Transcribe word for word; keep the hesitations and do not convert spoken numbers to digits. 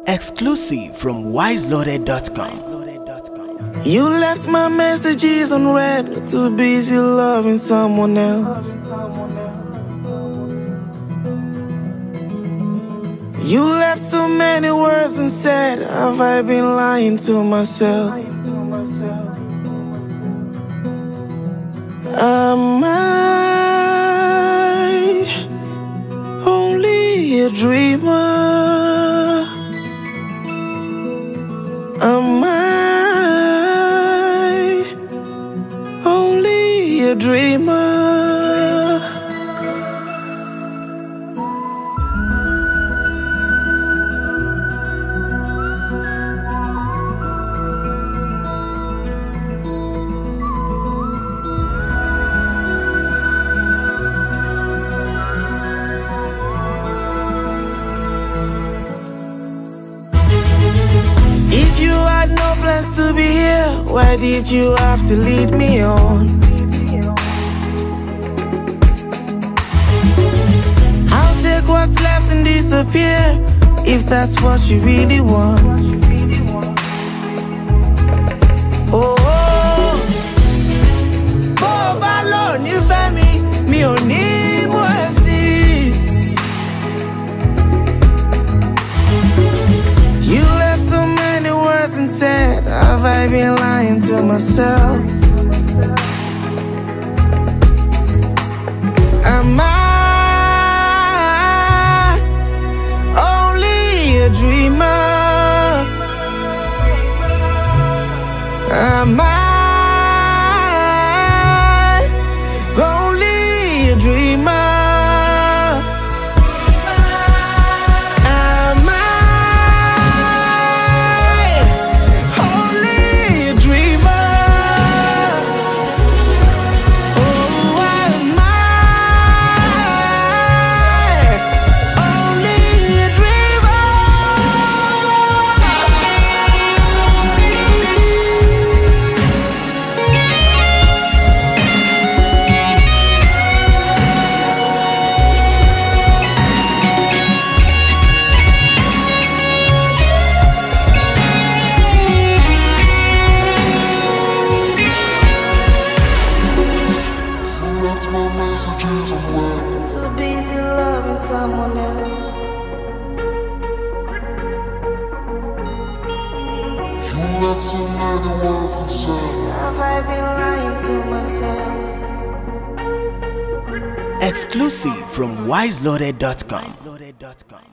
Exclusive from wise loaded dot com. You left my messages unread, too busy loving someone else. You left so many words unsaid. Have I been lying to myself? Am I only a dreamer? Am I only a dreamer? If you had no plans to be here, why did you have to lead me on? I'll take what's left and disappear, if that's what you really want. Oh, oh, Bob alone, you found me, me only more see. You left so many words and said, have I been lying to myself? Am I only a dreamer? Am I only a dreamer? Am I only a dreamer? Oh, am I only a dreamer? Left my messages unread. Too busy loving someone else. You left so many words unsaid. Have I been lying to myself? Exclusive from wise loaded dot com.